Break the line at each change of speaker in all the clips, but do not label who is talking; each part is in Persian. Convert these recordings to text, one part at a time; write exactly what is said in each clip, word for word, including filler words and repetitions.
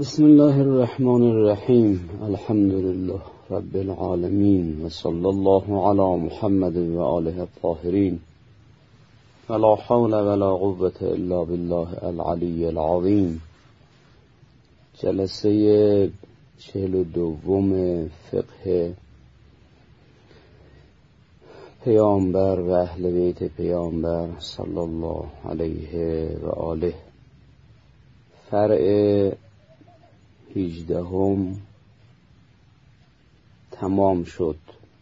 بسم الله الرحمن الرحیم. الحمد لله رب العالمین و صلی الله علی محمد و آله الطاهرین و لا حول ولا قوة الا بالله العلی العظیم. جلسه چهل و دوم فقه پیامبر و اهل بیت پیامبر صلی الله علیه و آله. فرع هجدهم تمام شد.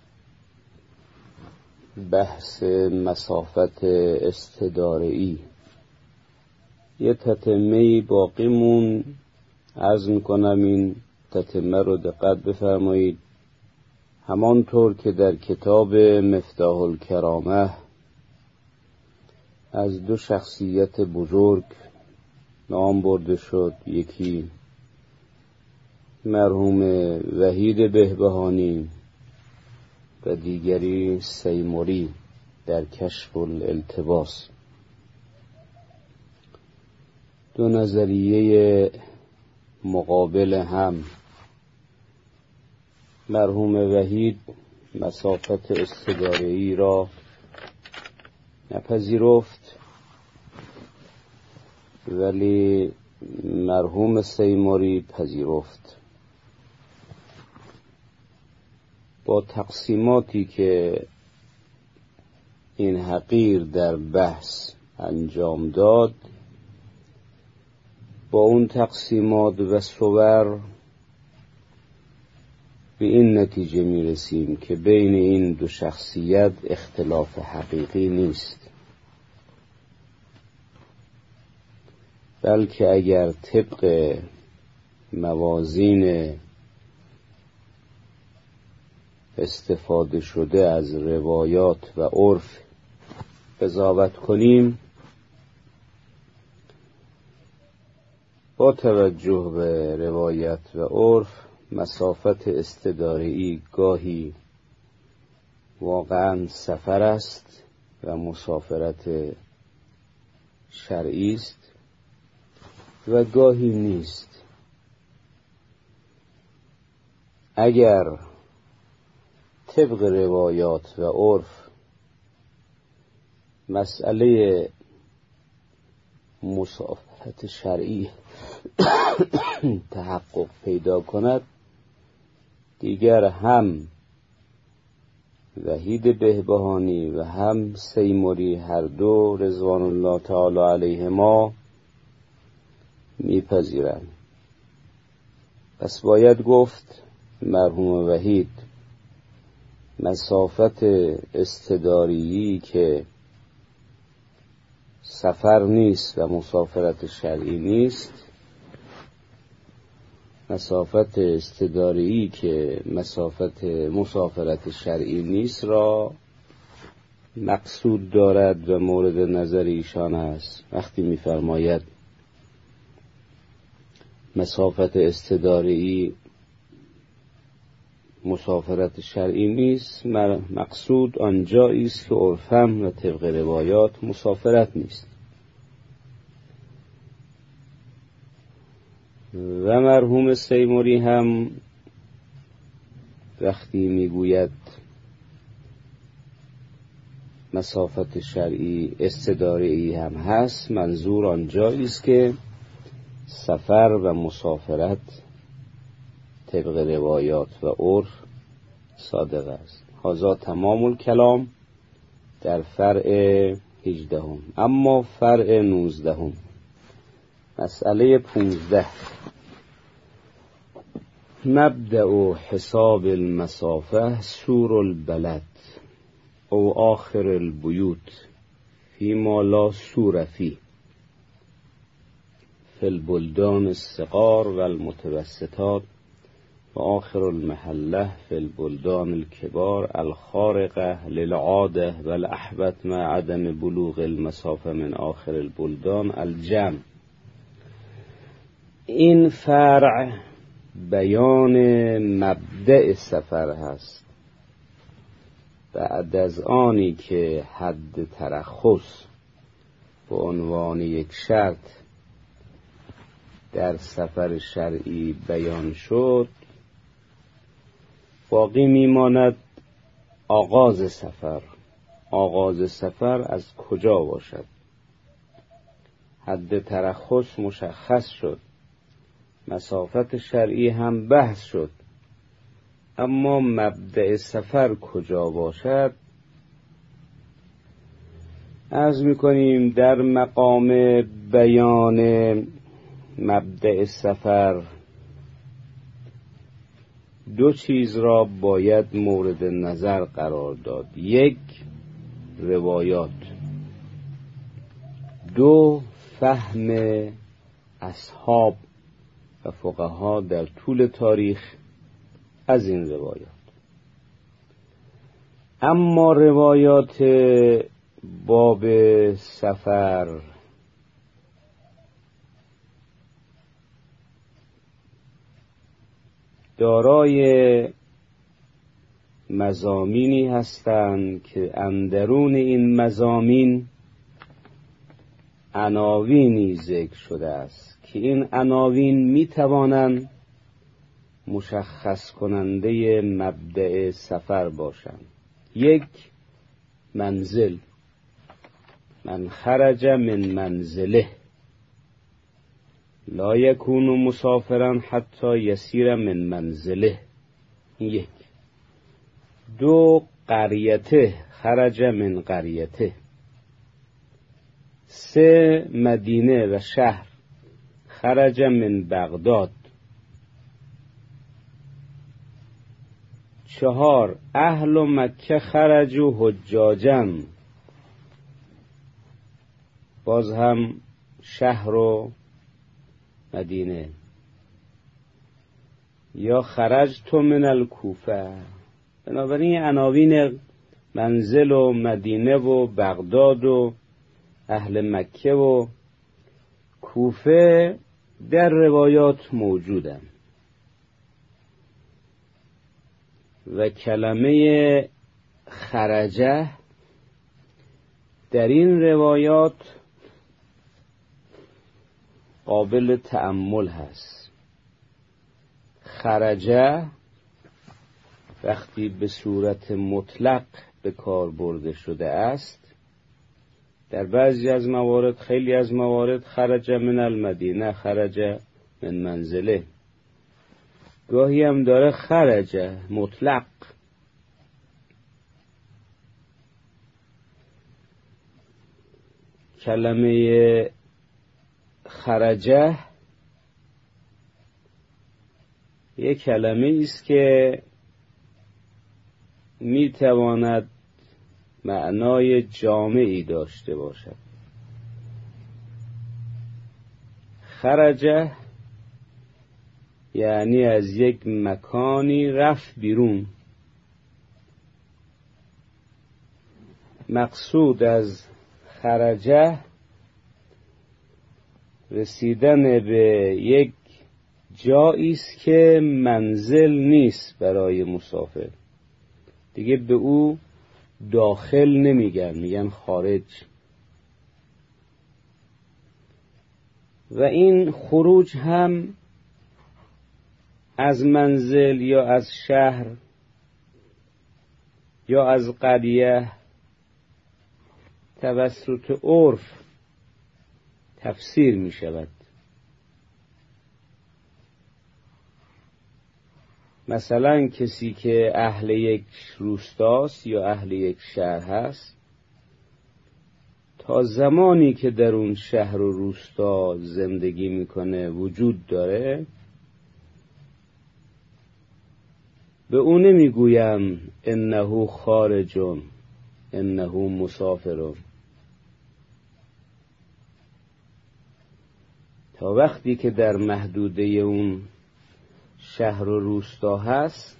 بحث مسافت استداره‌ای. یه تتمه‌ای باقی مون، عرض میکنم این تتمه رو دقت بفرمایید. همانطور که در کتاب مفتاح الکرامه از دو شخصیت بزرگ نام برده شد، یکی مرحوم وحید بهبهانی و دیگری سیموری در کشف الالتباس. دو نظریه مقابل هم. مرحوم وحید مسافت استداره‌ای را نپذیرفت، ولی مرحوم سیموری پذیرفت. با تقسیماتی که این حقیر در بحث انجام داد، با اون تقسیمات و صور به این نتیجه می رسیم که بین این دو شخصیت اختلاف حقیقی نیست، بلکه اگر طبق موازین استفاده شده از روایات و عرف قضاوت کنیم، با توجه به روایت و عرف مسافت استداره‌ای گاهی واقعا سفر است و مسافرت شرعی است و گاهی نیست. اگر طبق روایات و عرف مسئله مسافرت شرعی تحقق پیدا کند، دیگر هم وحید بهبهانی و هم سیموری هر دو رضوان الله تعالی علیهما میپذیرند. پس باید گفت مرحوم وحید مسافت استداره‌ای که سفر نیست و مسافرت شرعی نیست، مسافت استداره‌ای که مسافت مسافرت شرعی نیست را مقصود دارد و مورد نظر ایشان است. وقتی می‌فرماید مسافت استداره‌ای مسافرت شرعی نیست، مقصود آنجایی است که عرفاً و طبق روایات مسافرت نیست. و مرحوم سیموری هم وقتی میگوید مسافت شرعی استداره‌ای هم هست، منظور آنجایی است که سفر و مسافرت طبق روایات و عرف صادق است. هذا تمام الکلام در فرع هجدهم. اما فرع نوزدهم، مسئله پونزده، مبدأ حساب المسافه سور البلد او آخر البیوت فیما لا سور فی فی البلدان الصغار و المتوسطات و آخر المحله فی البلدان الكبار الخارقه للعاده و الاحبط مع عدم بلوغ المسافه من آخر البلدان الجمع. این فرع بیان مبدأ سفر هست. بعد از آنی که حد ترخص به عنوان یک شرط در سفر شرعی بیان شد، باقی میماند آغاز سفر. آغاز سفر از کجا باشد؟ حد ترخص مشخص شد، مسافت شرعی هم بحث شد، اما مبدأ سفر کجا باشد؟ عرض می‌کنیم در مقام بیان مبدأ سفر دو چیز را باید مورد نظر قرار داد: یک، روایات، دو، فهم اصحاب و فقها در طول تاریخ از این روایات. اما روایات باب سفر دارای مضامینی هستند که اندرون این مضامین عناوینی ذکر شده است که این عناوین می توانند مشخص کننده مبدأ سفر باشند. یک، منزل، من خرج من منزله لا یکون مسافرا حتی یسیر من منزله. یک. دو، قریته، خرج من قریته. سه، مدینه و شهر، خرج من بغداد. چهار، اهل مکه خرجوا حجاجا، باز هم شهر و مدینه. یا خرجت من الکوفه. بنابراین عناوین منزل و مدینه و بغداد و اهل مکه و کوفه در روایات موجودند و کلمه خرجه در این روایات قابل تأمل هست. خرجه وقتی به صورت مطلق به کار برده شده است، در بعضی از موارد، خیلی از موارد، خرج من المدینه، خرج من منزله. گاهی هم داره خرج مطلق. کلمه خرجه یک کلمه است که می تواند معنای جامعی داشته باشد. خرجه یعنی از یک مکانی رفت بیرون. مقصود از خرجه رسیدن به یک جایی است که منزل نیست برای مسافر، دیگه به او داخل نمیگن، میگن خارج. و این خروج هم از منزل یا از شهر یا از قریه توسط عرف تفسیر می شود. مثلا کسی که اهل یک روستاست یا اهل یک شهر هست، تا زمانی که در اون شهر و روستا زندگی میکنه، وجود داره، به اون نمیگویم انه خارجون، انه مسافرون. تا وقتی که در محدوده اون شهر و روستا هست،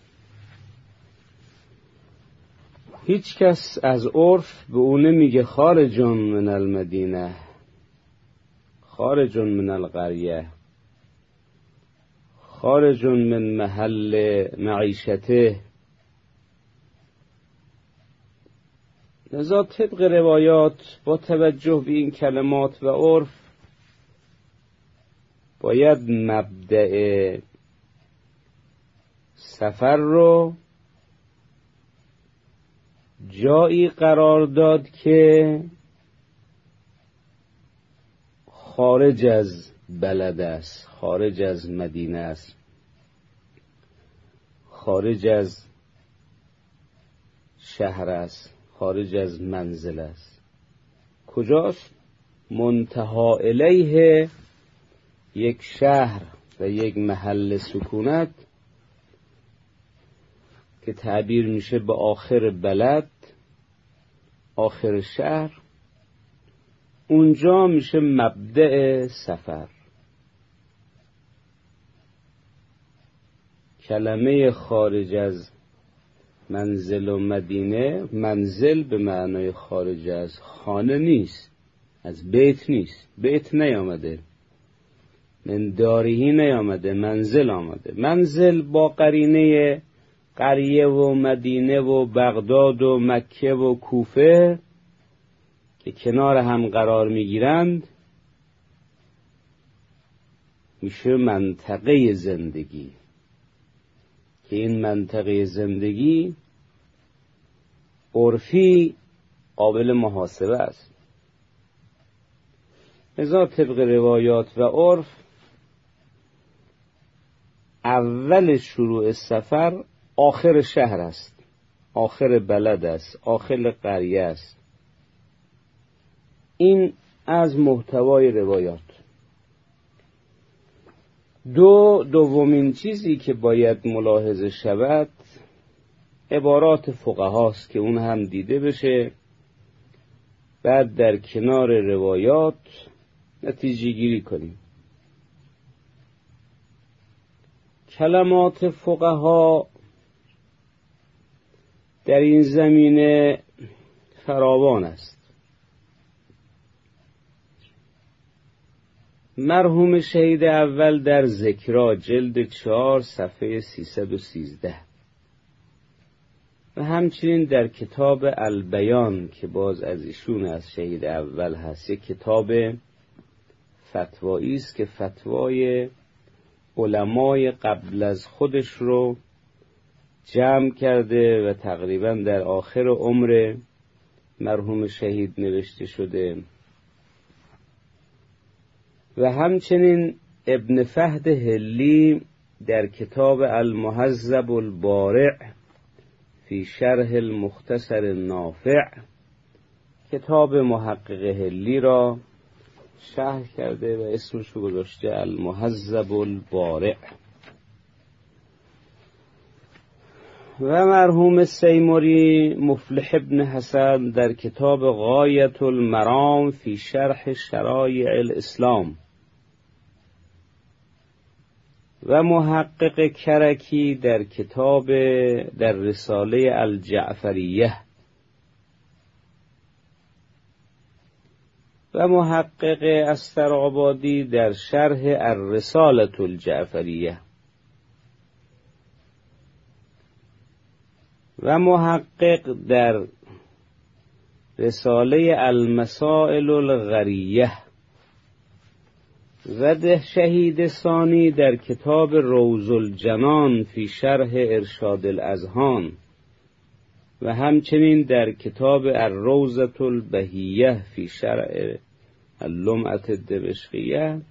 هیچ کس از عرف به اون نمیگه خارجون من المدینه، خارجون من القریه، خارجون من محل معیشته. لذا طبق روایات با توجه به این کلمات و عرف باید مبدأ سفر رو جایی قرار داد که خارج از بلد است، خارج از مدینه است، خارج از شهر است، خارج از منزل است. کجاست؟ منتها الیه یک شهر و یک محل سکونت که تعبیر میشه به آخر بلد، آخر شهر. اونجا میشه مبدأ سفر. کلمه خارج از منزل و مدینه، منزل به معنای خارج از خانه نیست، از بیت نیست، بیت نیامده، من دارهی نیامده، منزل آمده. منزل با قرینه قریه و مدینه و بغداد و مکه و کوفه که کنار هم قرار میگیرند میشه منطقه زندگی، که این منطقه زندگی عرفی قابل محاسبه است. لذا طبق روایات و عرف اول شروع سفر آخر شهر است، آخر بلد است، آخر قریه است. این از محتوای روایات. دو دومین چیزی که باید ملاحظه شود عبارات فقهاست که اون هم دیده بشه، بعد در کنار روایات نتیجه گیری کنیم. کلمات فقها در این زمینه فراوان است. مرحوم شهید اول در ذکرا جلد چهار صفحه سیصد و سیزده و همچنین در کتاب البیان که باز از ایشون از شهید اول هست، یک کتاب فتوایی است که فتوای علمای قبل از خودش رو جمع کرده و تقریبا در آخر عمر مرحوم شهید نوشته شده. و همچنین ابن فهد هلی در کتاب المهذب البارع فی شرح المختصر النافع، کتاب محقق هلی را شرح کرده و اسمش رو گذاشته المهذب البارع. و مرحوم سیموری مفلح ابن حسن در کتاب غایت المرام فی شرح شرایع الاسلام و محقق کرکی در کتاب در رساله الجعفریه و محقق استرآبادی در شرح الرسالة الجعفریه و محقق در رساله المسائل الغریه و ده شهید ثانی در کتاب روض الجنان فی شرح ارشاد الاذهان و همچنین در کتاب الروضة البهیه فی شرح اللمعة الدمشقیه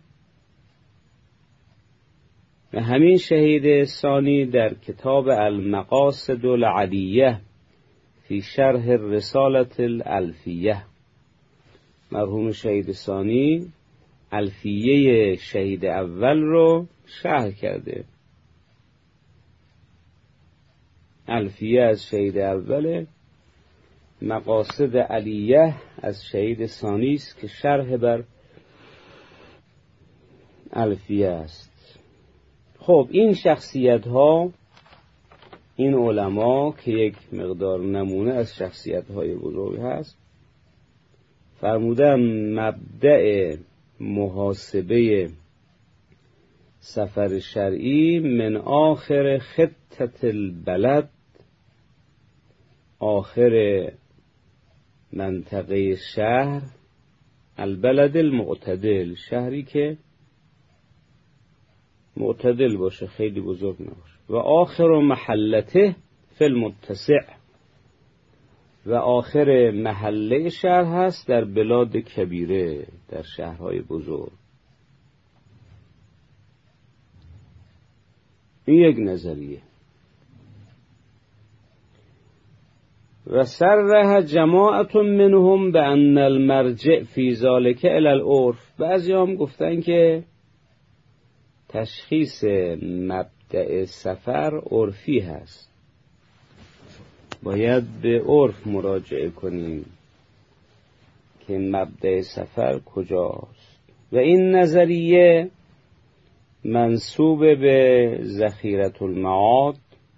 و همین شهید ثانی در کتاب المقاصد العلیه فی شرح الرسالة الالفیه. مرحوم شهید ثانی الفیه شهید اول رو شرح کرده. الفیه از شهید اوله، مقاصد علیه از شهید ثانی است که شرح بر الفیه است. خب این شخصیت ها، این علما که یک مقدار نمونه از شخصیت های بزرگ هست، فرمودن مبدأ محاسبه سفر شرعی من آخر خطة البلد، آخر منطقه شهر، البلد المعتدل، شهری که معتدل باشه، خیلی بزرگ نباشه. و آخر محلته فی المتسع، و آخر محله شهر هست در بلاد کبیره، در شهرهای بزرگ. این یک نظریه. و سرح جماعت منهم بأن المرجع فی ذلک الی العرف. بعضی هم گفتن که تشخیص مبدأ سفر عرفی هست، باید به عرف مراجعه کنیم که مبدأ سفر کجاست. و این نظریه منسوب به ذخیرة المعاد،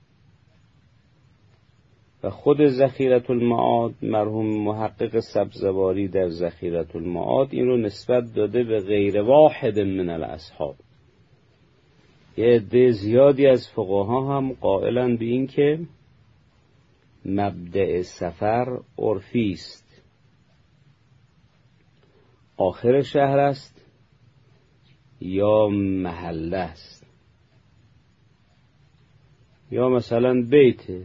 و خود ذخیرة المعاد مرحوم محقق سبزواری در ذخیرة المعاد این رو نسبت داده به غیر واحد من الاصحاب. یه عده زیادی از فقها هم قائلن به این که مبدأ سفر عرفی است، آخر شهر است یا محله است، یا مثلا بیته.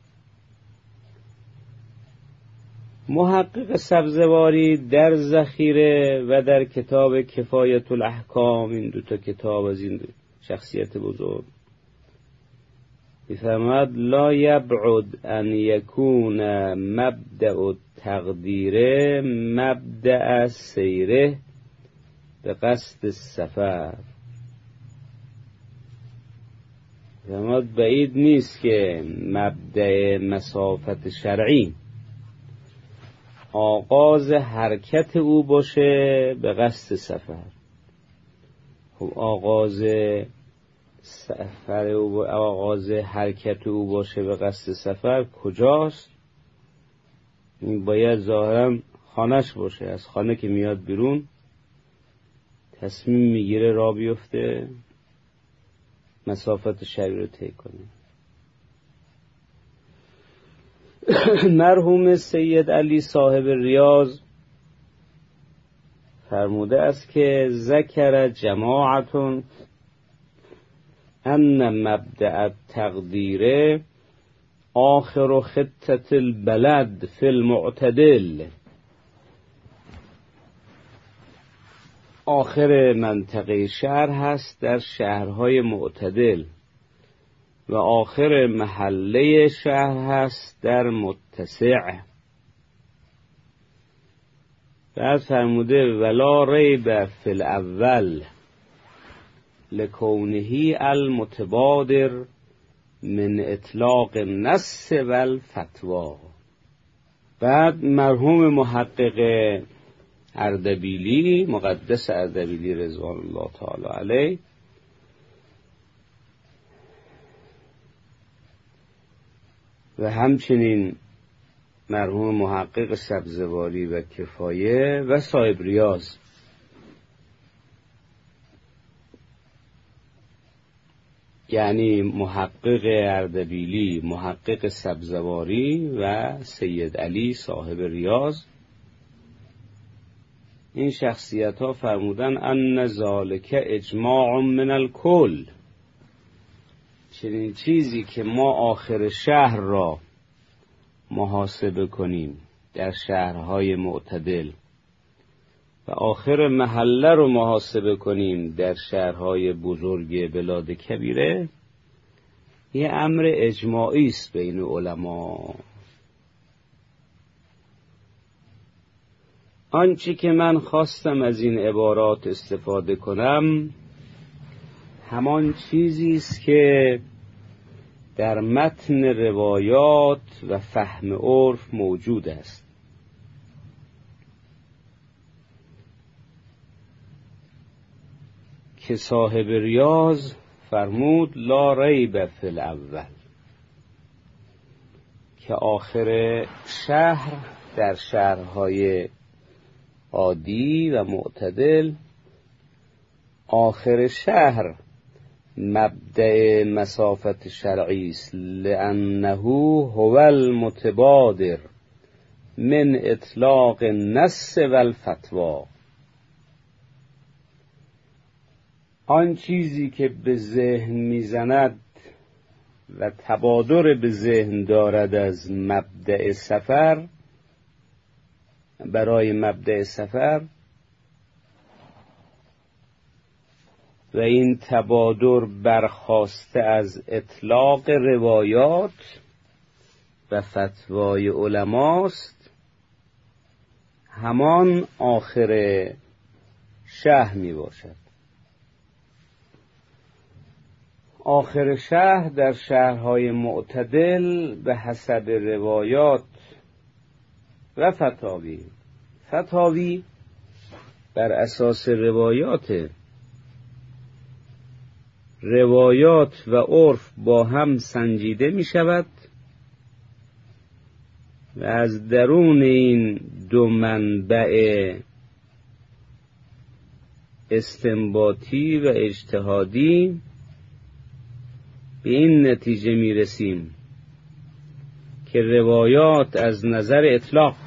محقق سبزواری در ذخیره و در کتاب کفایت الاحکام، این دوتا کتاب از این شخصیت بزرگ، می‌فرماید لا یبعد ان یکون مبدأ التقدیر مبدأ سیره به قصد السفر. می‌فرماید بعید نیست که مبدأ مسافت شرعی آغاز حرکت او باشه به قصد سفر. خب آغاز سفر او، آغاز حرکت او باشه به قصد سفر کجاست؟ این باید ظاهرا خانهش باشه. از خانه که میاد بیرون تصمیم میگیره راه بیفته مسافت شرعی رو طی کنه. مرحوم سید علی صاحب ریاض فرموده است که ذکر جماعتون ان مبدأ التقدیر آخر خطة البلد فی المعتدل، آخر منطقه شهر هست در شهرهای معتدل، و آخر محله شهر هست در متسع. بعد فرموده ولا ریب فی الاول لکونه المتبادر من اطلاق النص و الفتوا. بعد مرحوم محقق اردبیلی، مقدس اردبیلی رضوان الله تعالی علیه، و همچنین مرحوم محقق سبزواری و کفایه و صاحب ریاض، یعنی محقق اردبیلی، محقق سبزواری و سید علی صاحب ریاض، این شخصیت ها فرمودن ان ذالک اجماع من الکل، چنین چیزی که ما آخر شهر را محاسبه کنیم در شهرهای معتدل و آخر محله رو محاسبه کنیم در شهرهای بزرگ بلاد کبیره، یه امر اجماعی است بین علما. آنچه که من خواستم از این عبارات استفاده کنم همان چیزی است که در متن روایات و فهم عرف موجود است. که صاحب ریاض فرمود لا ریب فی الاول، که آخر شهر در شهرهای عادی و معتدل، آخر شهر مبدأ مسافت شرعی است، لأنه هو المتبادر من اطلاق النص و الفتوا. آن چیزی که به ذهن میزند و تبادر به ذهن دارد از مبدأ سفر، برای مبدأ سفر، و این تبادر برخاسته از اطلاق روایات و فتوای علماست، همان آخر شهر می باشد. آخر شهر در شهرهای معتدل به حسب روایات و فتاوی، فتاوی بر اساس روایات، روایات و عرف با هم سنجیده می شود و از درون این دو منبع استنباطی و اجتهادی به این نتیجه می رسیم که روایات از نظر اطلاق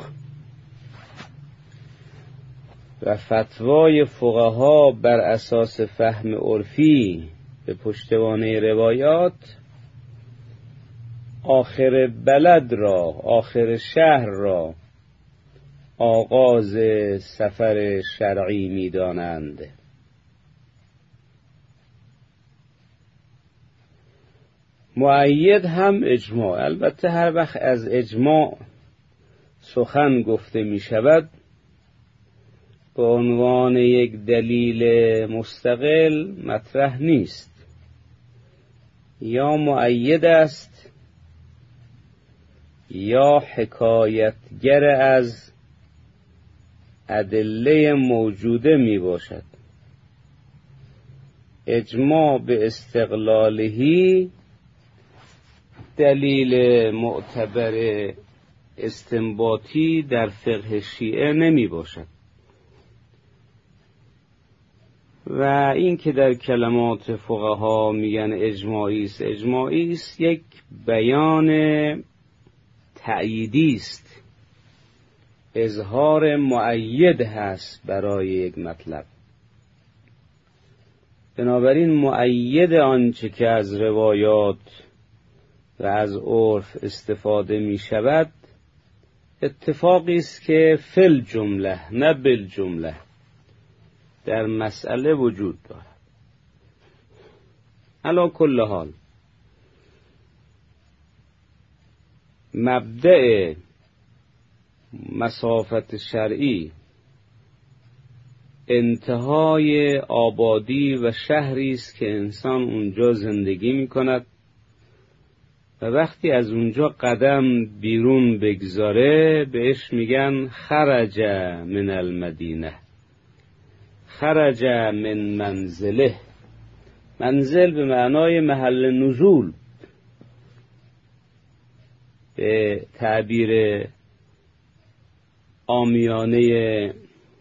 و فتوای فقها بر اساس فهم عرفی به پشتوانه روایات آخر بلد را، آخر شهر را آغاز سفر شرعی می دانند. مؤید هم اجماع. البته هر وقت از اجماع سخن گفته می شود به عنوان یک دلیل مستقل مطرح نیست، یا مؤید است یا حکایتگر از ادله موجوده می باشد. اجماع به استقلالهی دلیل معتبر استنباطی در فقه شیعه نمی باشد و این که در کلمات فقها میگن اجماعی است، اجماعی است یک بیان تأییدی است، اظهار مؤید هست برای یک مطلب. بنابراین مؤید آنچه که از روایات و از عرف استفاده می شود اتفاقی است که فل جمله نه بل جمله در مسئله وجود دارد. علی کل حال مبدأ مسافت شرعی انتهای آبادی و شهری است که انسان اونجا زندگی می کند و وقتی از اونجا قدم بیرون بگذاره بهش میگن خرج من المدینه، خرج من منزله. منزل به معنای محل نزول، به تعبیر عامیانه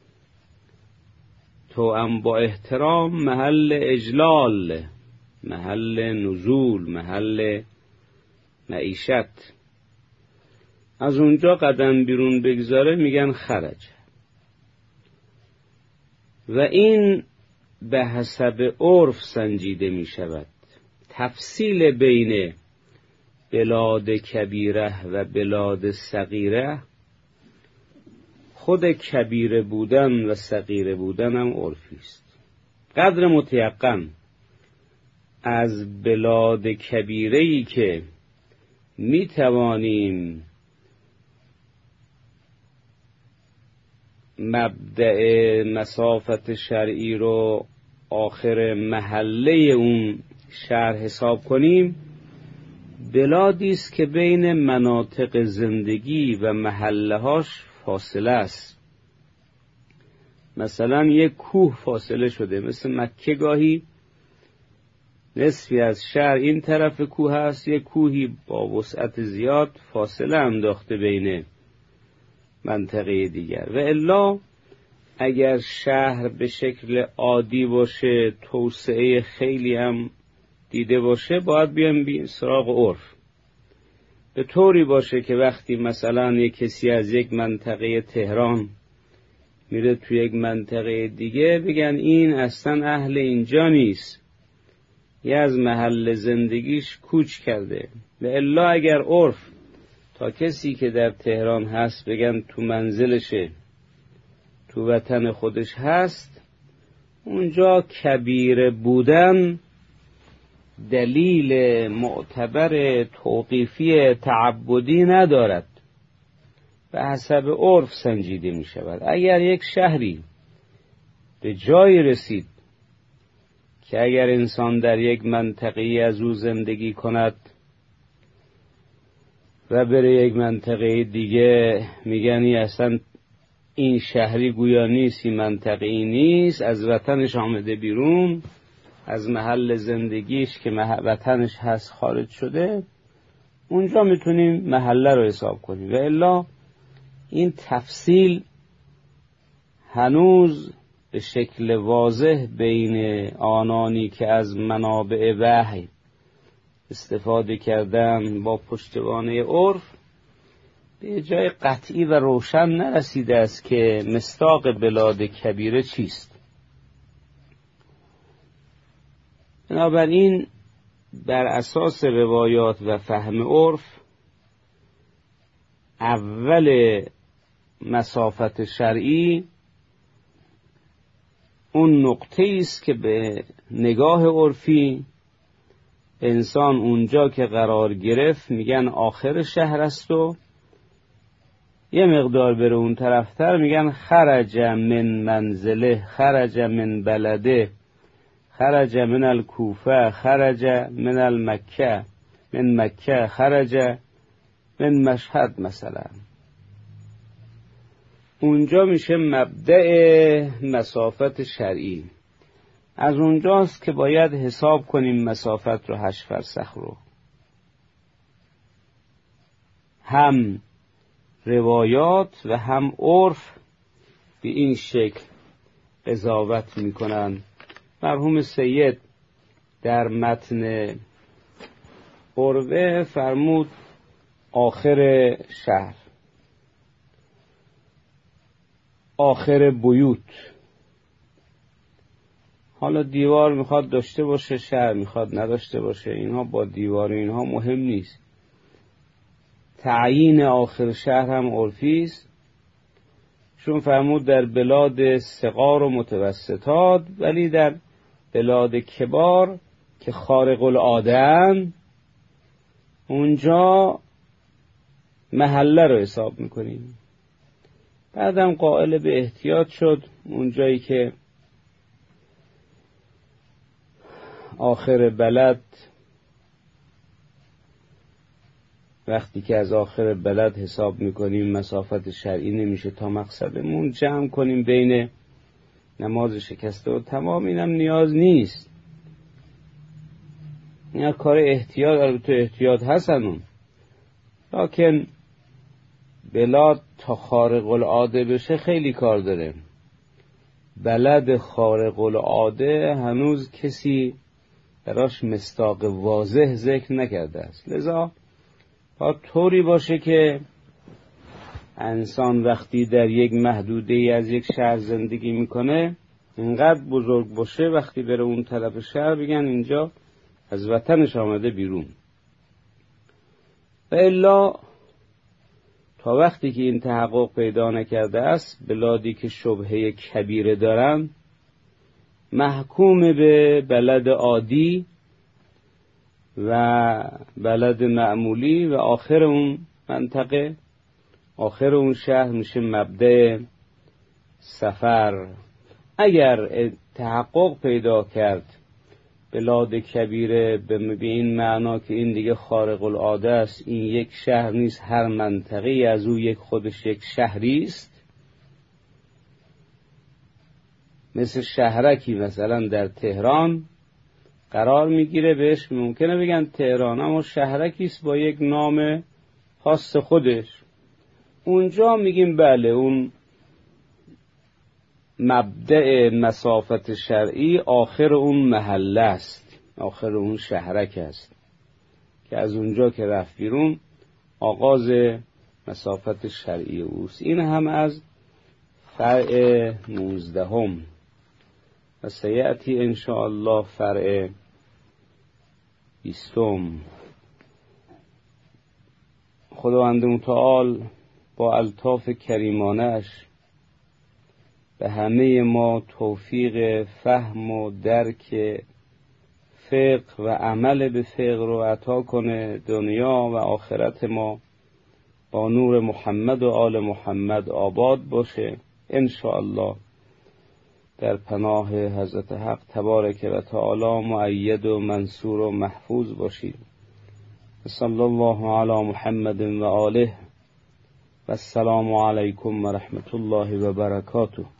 توأم با احترام محل اجلال، محل نزول، محل معیشت. از اونجا قدم بیرون بگذاره میگن خرج. و این به حسب عرف سنجیده می شود. تفصیل بین بلاد کبیره و بلاد صغیره، خود کبیره بودن و صغیره بودن هم عرفی است. قدر متیقن از بلاد کبیره‌ای که می توانیم مبدأ مسافت شرعی رو آخر محله اون شهر حساب کنیم، بلادی است که بین مناطق زندگی و محله هاش فاصله است. مثلا یک کوه فاصله شده، مثل مکه گاهی نصفی از شهر این طرف کوه است، یک کوهی با وسعت زیاد فاصله انداخته بین منطقه دیگر. و الا اگر شهر به شکل عادی باشه، توسعه خیلی هم دیده باشه، باید بیام بی سراغ عرف، به طوری باشه که وقتی مثلا یک کسی از یک منطقه تهران میره تو یک منطقه دیگه بگن این اصلا اهل اینجا نیست، یه از محل زندگیش کوچ کرده. و الا اگر عرف تا کسی که در تهران هست بگن تو منزلشه، تو وطن خودش هست، اونجا کبیره بودن دلیل معتبر توقیفی تعبدی ندارد، به حسب عرف سنجیده می شود. اگر یک شهری به جایی رسید که اگر انسان در یک منطقه از او زندگی کند و بره یک منطقه دیگه میگن اصلا این شهری گویا نیست، این منطقه‌ای نیست، از وطنش آمده بیرون، از محل زندگیش که وطنش هست خارج شده، اونجا میتونیم محله رو حساب کنیم. و الا این تفصیل هنوز به شکل واضح بین آنانی که از منابع وحی استفاده کردن با پشتوانه عرف به جای قطعی و روشن نرسیده است که مصداق بلاد کبیره چیست. بنابراین بر اساس روایات و فهم عرف اول مسافت شرعی اون نقطه‌ای است که به نگاه عرفی انسان اونجا که قرار گرفت میگن آخر شهر است و یه مقدار بره اون طرفتر میگن خرج من منزله، خرج من بلده، خرج من الکوفه، خرج من المکه، من مکه، خرج من مشهد مثلا. اونجا میشه مبدأ مسافت شرعی. از اونجاست که باید حساب کنیم مسافت رو، هشت فرسخ رو. هم روایات و هم عرف به این شکل قضاوت میکنن. مرحوم سید در متن عروه فرمود آخر شهر، آخر بیوت. حالا دیوار میخواد داشته باشه، شهر میخواد نداشته باشه، اینها با دیوار اینها مهم نیست. تعیین آخر شهر هم عرفی است، چون فرمود در بلاد صغار و متوسطات، ولی در بلاد کبار که خارق العاده اونجا محله رو حساب میکنیم. بعدم قائل به احتیاط شد، اونجایی که آخر بلد، وقتی که از آخر بلد حساب میکنیم مسافت شرعی نمیشه تا مقصدمون، جمع کنیم بین نماز شکسته و تمام، اینم نیاز نیست. این کار احتیاط، البته احتیاط هستن، لکن بلاد تا خارق العاده بشه خیلی کار داره. بلد خارق العاده هنوز کسی براش مصداق واضح ذکر نکرده است، لذا باید طوری باشه که انسان وقتی در یک محدوده از یک شهر زندگی میکنه اینقدر بزرگ باشه وقتی بره اون طرف شهر بگن اینجا از وطنش آمده بیرون. و الا تا وقتی که این تحقق پیدا نکرده است، بلادی که شبهه کبیره دارن محکوم به بلد عادی و بلد معمولی و آخر اون منطقه، آخر اون شهر میشه مبدأ سفر. اگر تحقق پیدا کرد بلاد کبیره به این معنا که این دیگه خارق العاده است، این یک شهر نیست، هر منطقه از او یک خودش یک شهری است، مثل شهرکی مثلا در تهران قرار میگیره، بهش ممکنه بگن تهران، اما شهرکی است با یک نام خاص خودش. اونجا میگیم بله اون مبدأ مسافت شرعی آخر اون محله است، آخر اون شهرک است که از اونجا که رفت بیرون آغاز مسافت شرعی اوست. این هم از فرع نوزدهم و سیأتی انشاءالله فرع بیستم. خداوند متعال با الطاف کریمانش به همه ما توفیق فهم و درک فقه و عمل به فقه رو عطا کنه. دنیا و آخرت ما با نور محمد و آل محمد آباد باشه انشاءالله. در پناه حضرت حق تبارک و تعالی مؤید و منصور و محفوظ باشید. صلی الله علی محمد و آله و السلام علیکم و رحمت الله و برکاته.